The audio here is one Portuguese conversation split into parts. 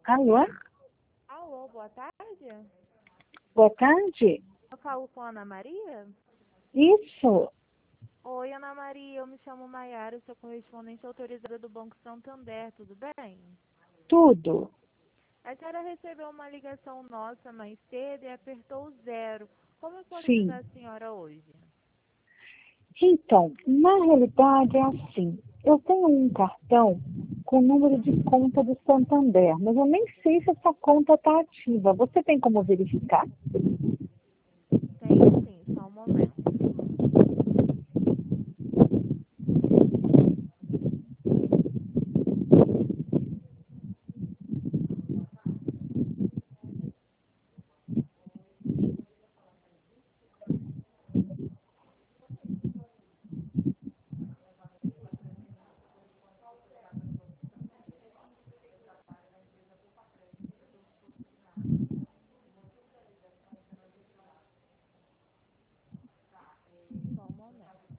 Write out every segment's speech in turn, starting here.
Alô? Alô, boa tarde. Boa tarde. Eu falo com a Ana Maria? Isso. Oi, Ana Maria, eu me chamo Maiara, sou correspondente autorizada do Banco Santander, tudo bem? Tudo. A senhora recebeu uma ligação nossa mais cedo e apertou o 0. Como eu posso Sim. ajudar a senhora hoje? Então, na realidade é assim. Eu tenho um cartão com número de conta do Santander, mas eu nem sei se essa conta está ativa. Você tem como verificar? Tenho sim, só um momento. Só um momento.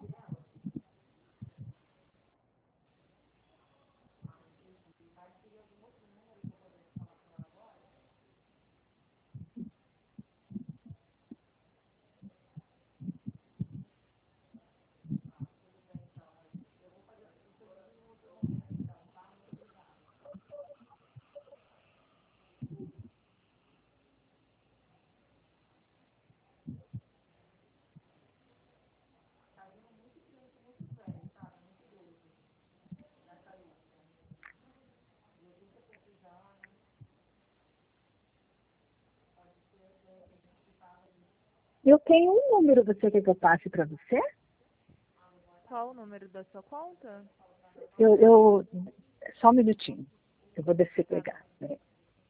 Eu tenho um número, você quer que eu passe para você? Qual o número da sua conta? Só um minutinho. Eu vou descer Tá. pegar. Peraí.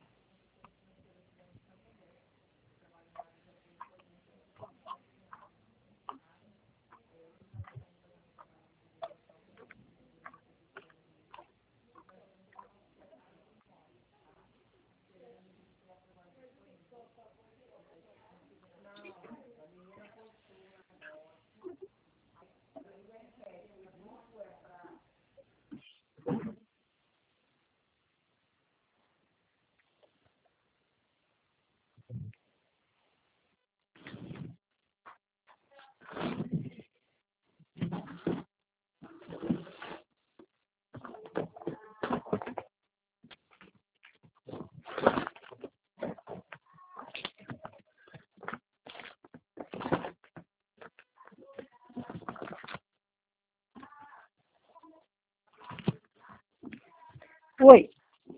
Oi.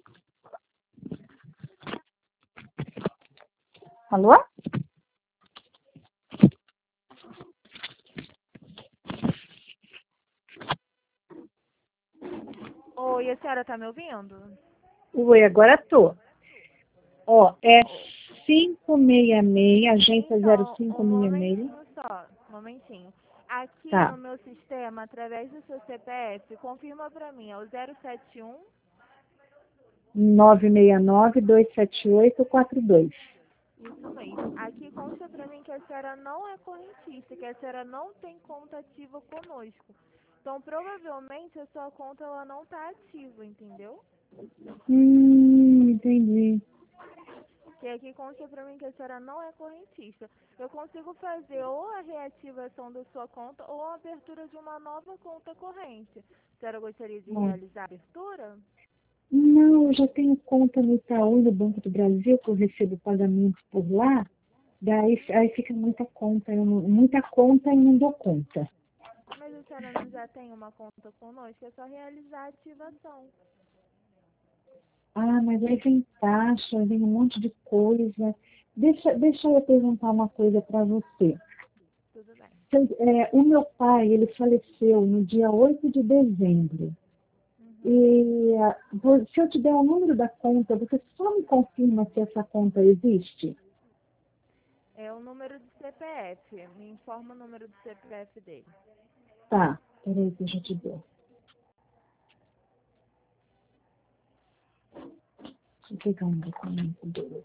Alô? Oi, a senhora tá me ouvindo? Oi, agora tô. Ó, é 566, agência Então, um 0566. momentinho só, um momentinho. Aqui Tá. no meu sistema, através do seu CPF, confirma pra mim, é o 071. 969-278-42. Isso mesmo. Aqui consta pra mim que a senhora não é correntista, que a senhora não tem conta ativa conosco. Então, provavelmente, a sua conta ela não tá ativa, entendeu? Entendi. Que aqui consta pra mim que a senhora não é correntista. Eu consigo fazer ou a reativação da sua conta ou a abertura de uma nova conta corrente. A senhora gostaria de Bom, realizar a abertura? não, eu já tenho conta no Itaú, no Banco do Brasil, que eu recebo pagamento por lá. Daí aí fica muita conta e não dou conta. Mas a senhora não já tem uma conta conosco, é só realizar a ativação. Ah, mas aí vem taxa, vem um monte de coisa. Deixa eu perguntar uma coisa para você. Tudo bem. O meu pai, ele faleceu no dia 8 de dezembro. Uhum. E se eu te der o número da conta, você só me confirma se essa conta existe? É o número do CPF. Me informa o número do CPF dele. Tá, peraí que eu já te dou. Deixa eu pegar um documento dele.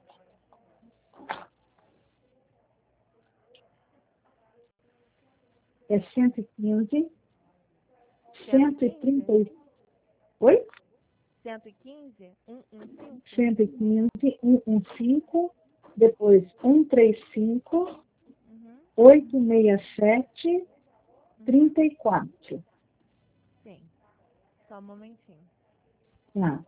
É 115, 115? 130. Oi? 115? 115? 115, 115, depois 135, Uhum. 867, 34. Sim. Só um momentinho. Tá.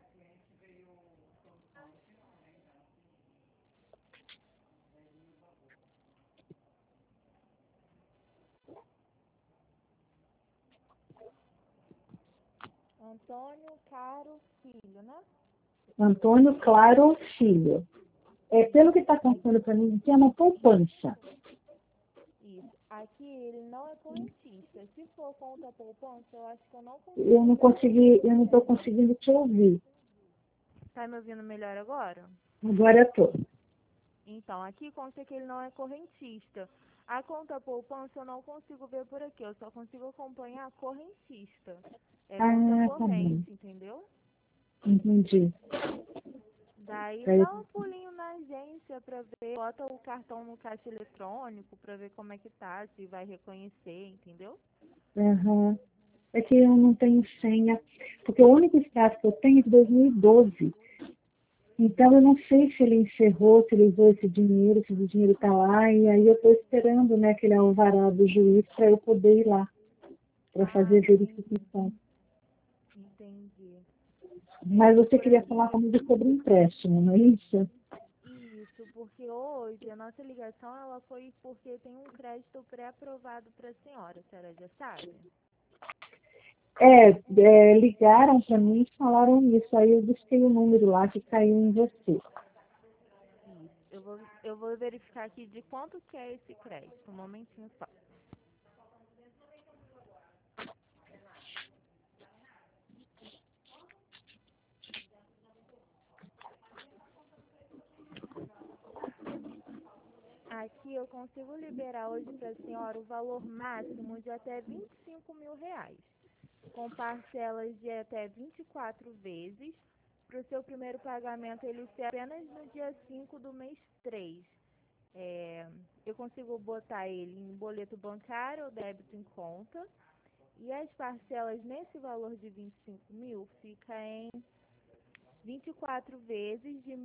Antônio Caro Filho, né? Antônio Claro Filho. Pelo que está contando para mim, que é uma poupança. Isso. Aqui ele não é correntista. Se for conta poupança, eu acho que eu não consigo. Eu não estou conseguindo te ouvir. Tá me ouvindo melhor agora? Agora eu estou. Então, aqui consta que ele não é correntista. A conta poupança eu não consigo ver por aqui, eu só consigo acompanhar a correntista. É conta Ah, tá bem. corrente, entendeu? Entendi. Daí Aí, dá um pulinho na agência pra ver, bota o cartão no caixa eletrônico pra ver como é que tá, se vai reconhecer, entendeu? aham. É que eu não tenho senha, porque o único extrato que eu tenho é de 2012. Então, eu não sei se ele encerrou, se ele usou esse dinheiro, se o dinheiro está lá, e aí eu estou esperando, né, aquele alvará do juiz para eu poder ir lá, para Ah, fazer a entendi. verificação. Entendi. Mas você Por queria falar aqui, comigo sobre empréstimo, não é isso? isso, porque hoje a nossa ligação ela foi porque tem um crédito pré-aprovado para a senhora já sabe? Ligaram para mim e falaram isso, aí eu busquei o número lá que caiu em você. Isso. Eu vou verificar aqui de quanto que é esse crédito. Um momentinho só. Aqui eu consigo liberar hoje para a senhora o valor máximo de até R$ 25.000, com parcelas de até 24 vezes. Para o seu primeiro pagamento ele ser apenas no dia 5 do mês 3. Eu consigo botar ele em boleto bancário ou débito em conta. E as parcelas nesse valor de 25.000 fica em 24 vezes de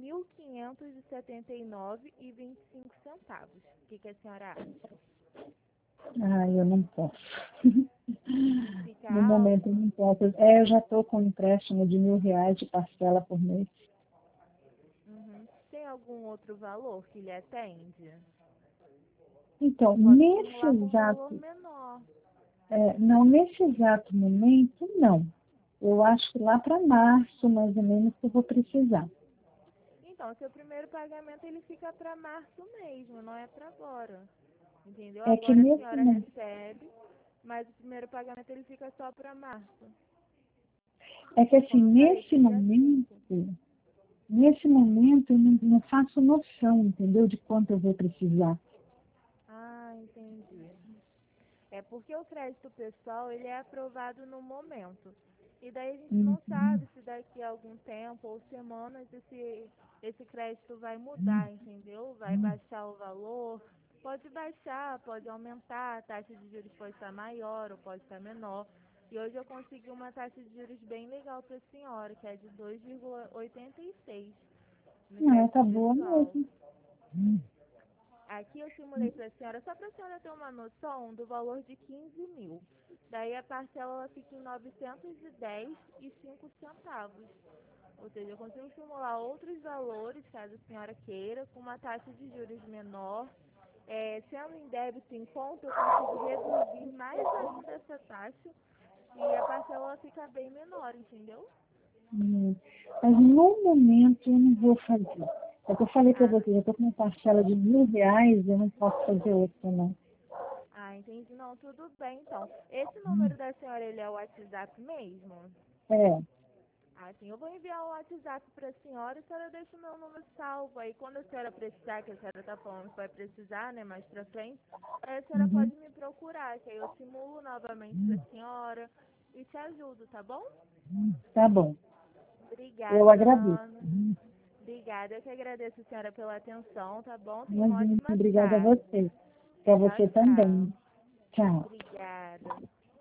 1.579,25. O que a senhora acha? Ah, eu não posso. Fica No momento eu alto? não posso. Eu já estou com um empréstimo de R$ 1.000 de parcela por mês. Uhum. Tem algum outro valor que lhe atende? Então, Eu posso simular com valor menor. não, nesse exato momento, não. Eu acho que lá para março, mais ou menos, que eu vou precisar. Então, seu primeiro pagamento ele fica para março mesmo, não é para agora. Entendeu? É que Agora a nesse, senhora recebe, mas o primeiro pagamento ele fica só para março. é que assim, Como eu falei, pro dia 5. nesse momento eu não faço noção, entendeu, de quanto eu vou precisar. Ah, entendi. É porque o crédito pessoal, ele é aprovado no momento. E daí a gente não Uhum. sabe se daqui a algum tempo ou semanas esse crédito vai mudar, entendeu? Vai baixar o valor. Pode baixar, pode aumentar, a taxa de juros pode estar maior ou pode estar menor. E hoje eu consegui uma taxa de juros bem legal para a senhora, que é de 2,86 no Não, tá crédito boa pessoal. mesmo. Aqui eu simulei para a senhora, só para a senhora ter uma noção do valor de 15.000. Daí a parcela ela fica em 910,05. Ou seja, eu consigo simular outros valores, caso a senhora queira, com uma taxa de juros menor. Sendo em débito em conta, eu consigo reduzir mais ainda essa taxa e a parcela ela fica bem menor, entendeu? Hum. Mas no momento eu não vou fazer. É que eu falei para Ah, você, eu estou com uma parcela de R$ 1.000, eu não posso fazer outra, não. entendi. Não, tudo bem então. Esse número da senhora, ele é o WhatsApp mesmo? É. Sim, eu vou enviar o WhatsApp para a senhora deixa o meu número salvo. Aí quando a senhora precisar, que a senhora está falando que vai precisar, né, mais para frente, aí a senhora Uhum. pode me procurar, que aí eu simulo novamente para a senhora e te ajudo, tá bom? Tá bom. Eu Obrigada, dona agradeço. Ana. Obrigada, eu que agradeço a senhora pela atenção, tá bom? Tenha uma Imagina, ótima obrigada a tarde. você. Para Tchau, você tchau. também. Tchau. Obrigada.